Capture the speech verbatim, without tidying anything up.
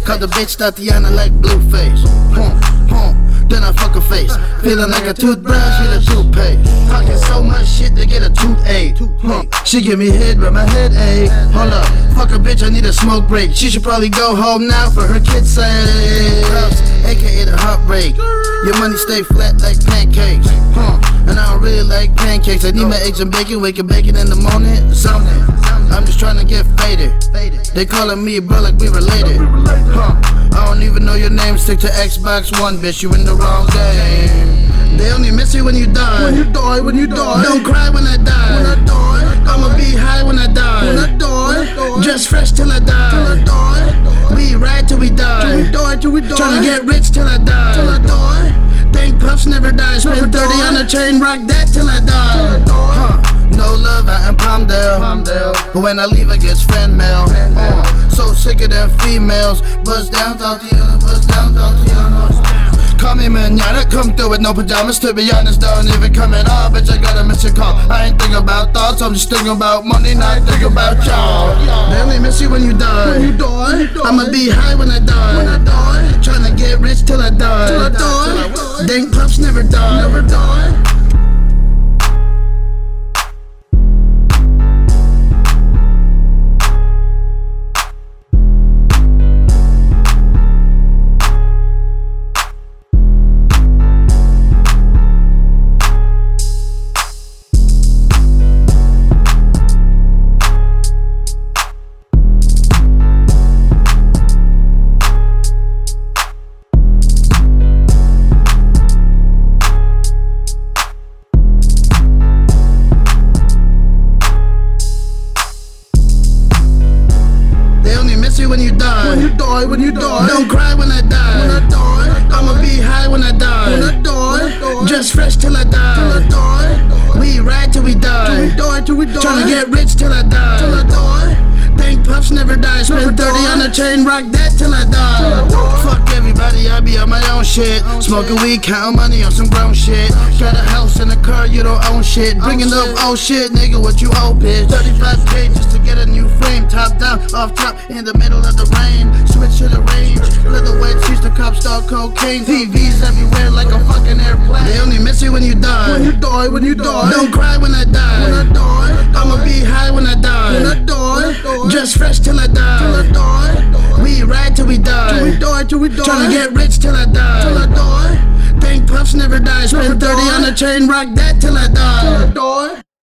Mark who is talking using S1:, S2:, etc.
S1: Call the bitch Tatiana like Blueface. Huh, huh. Then I fuck her face, feeling like a toothbrush with a toothpaste. Talking so much shit to get a toothache. Huh. She give me head but my head ache. Hold up, fuck a bitch, I need a smoke break. She should probably go home now for her kids' sake. aka the heartbreak. Your money stay flat like pancakes. Huh. And I don't really like pancakes. I need my eggs and bacon, waking bacon in the morning. Something. I'm just trying to get faded. They calling me bro like we related. Huh. I don't even know your name. Stick to Xbox One, bitch. You in the wrong game. They only miss you when you die.
S2: When you die, when you die.
S1: Don't cry when I die.
S2: When I die,
S1: I'ma be high when I die.
S2: When I die,
S1: just fresh till I die.
S2: Till I die.
S1: We ride till we die.
S2: Till we die, till we die.
S1: Tryna get rich till I die.
S2: Till I die.
S1: Think Puffs never die. Spend thirty on a chain, rock that till I die. Huh. No love out in Palmdale. But when I leave I get fan mail. Uh, so sick of them females. Buzz down, Tatiana, buzz down, Tatiana. Call me manana, come through with no pajamas. To be honest, don't even come at all. Bitch, I gotta miss your call. I ain't thinking about thoughts, I'm just thinking about money, not thinking about y'all. They only miss you when you die.
S2: When you die,
S1: I'ma be high when I die.
S2: When I die,
S1: tryna get rich till I die.
S2: Till I die.
S1: Think Puffs never die.
S2: Never die.
S1: When you die,
S2: when you die, when you die.
S1: Don't cry when I die.
S2: When I die,
S1: I'ma be high when I die.
S2: When I die,
S1: just fresh till I die.
S2: Till I die.
S1: We ride till we die.
S2: Till we die, till we die.
S1: Tryna get rich till I die.
S2: Till I die.
S1: Think Puffs never die. Spend thirty on a chain, rock that till I die. Fuck everybody, I be on my own shit. Smoking weed, counting money on some grown shit. Got a house and a car, you don't own shit. Bringing up old shit, nigga, what you owe, bitch? thirty-five K just to get a new frame. Top down, off top, in the middle of the rain. Switch to the range, leather wet seats, the cops start cocaine. T Vs everywhere like a fucking airplane. They only miss you when you die.
S2: When you die, when you die.
S1: Don't cry when I die.
S2: When I die,
S1: I'ma be high when I die.
S2: When I die,
S1: just fresh till I die.
S2: Till I die.
S1: We ride till we die.
S2: Till we die, till we die.
S1: Tryna get rich till I die.
S2: Till I die.
S1: Think Puffs never die. Spend thirty on a chain, rock that till I die.
S2: Till I die.